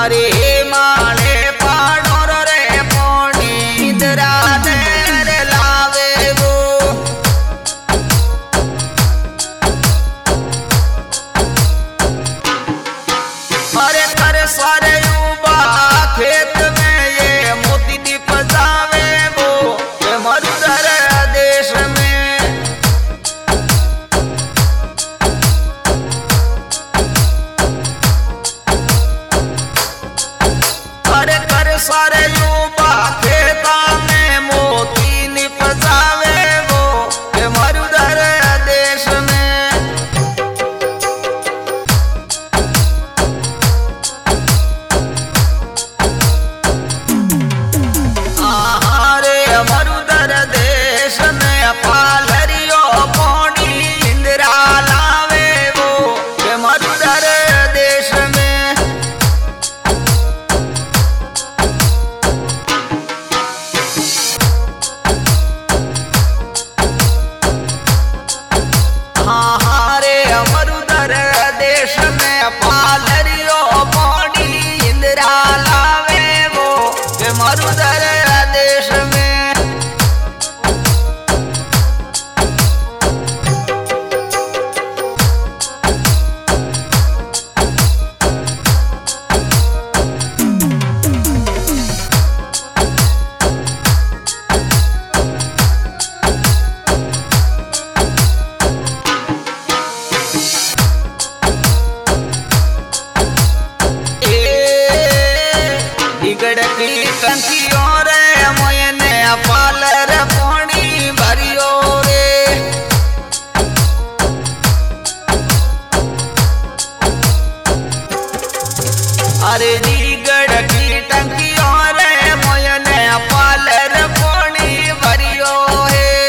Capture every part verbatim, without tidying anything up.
अरे माले पाड़ोर रे पोनी इंदिरा देर लावे वो अरे कर सारे युवा खेत में ये मोती दीप जावे वो ये मरुधर देश में अरे कर सारे युवा खेता में मोती दीप जावे वो ये मरुधर देश में मरुधर देश में पालरियो पोनी इंदिरा लावे वो के मरुधर देश में हाँ हाँ रे मरुधर देश में पालरियो पोनी इंदिरा लावे वो के मरुधर देश में की टंकियों रे मोयने पालर पोनी भरियो रे अरे दीगड़ की टंकियों रे मोयने पालर पोनी भरियो है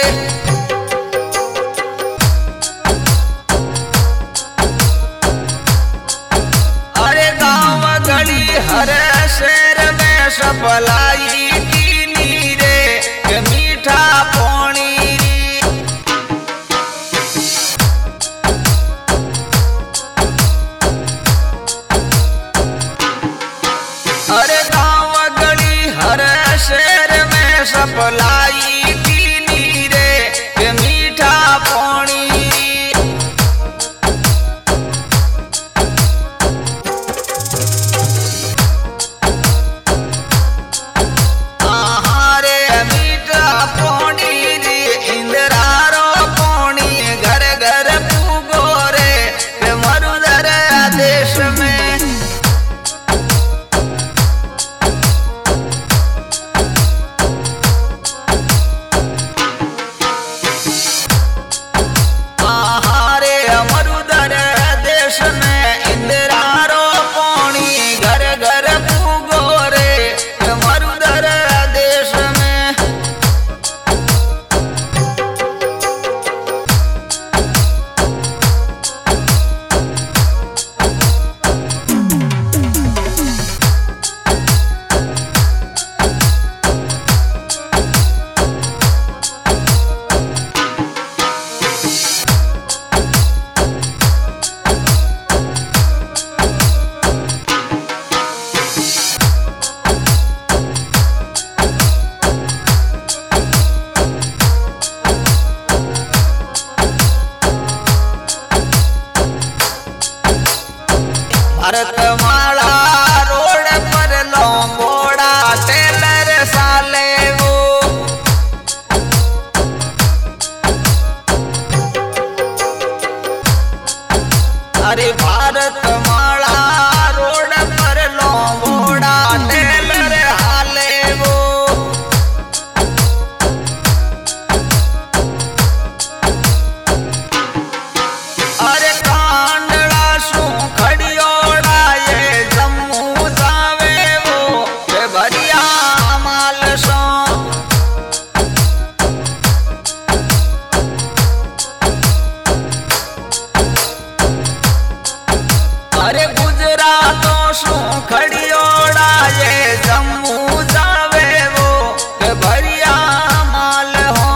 अरे गाँव गली हर शहर में सपलाई की नीरे के मीठा पोनी री अरे गाँव गली हर शहर में सपलाई की नीरे के मीठा पोनी देश में आहारे मरुधर देश में इंदिरा रो पोनी घर घर पूगो रे मरुधर देश में भरतमाला रोड पर लोंगोड़ा टेलर साले वो अरे भारतमाला रोड पर लोंगोड़ा टेलर हाले वो अरे कांडला सू खड़ियो जम्मू जावे वो भरिया माल सो अरे गुजरातों सू खड़ियोड़ा ये जम्मू जावे वो भरिया माल हो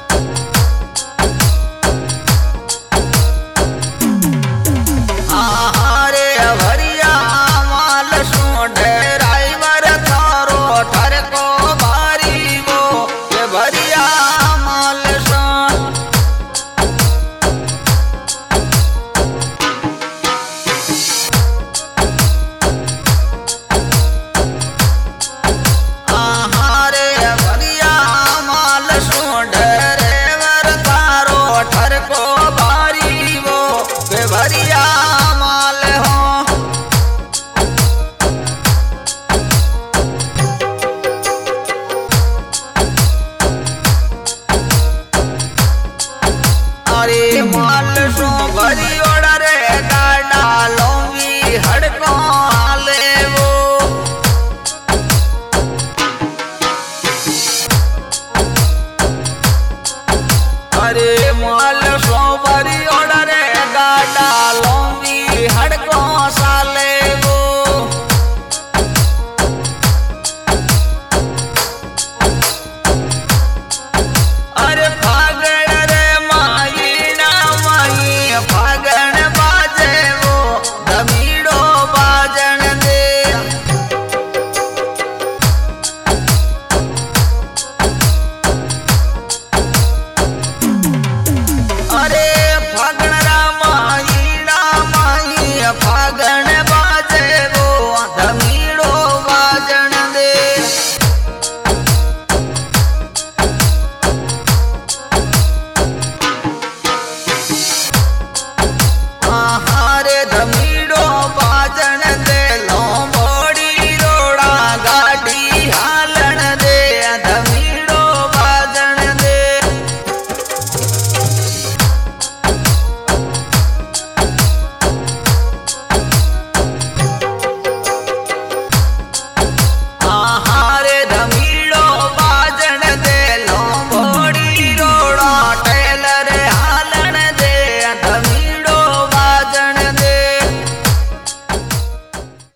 हाँ माल सो भरी ओड़ा रे गाड़ा लौंगी हड़को हाले वो अरे माल सो भरी ओड़ा रे गाड़ा लौंगी हड़को साले वो अरे फागण रे माई ना माई फागण बाजे वो धमीड़ो बाजन दे अरे फागण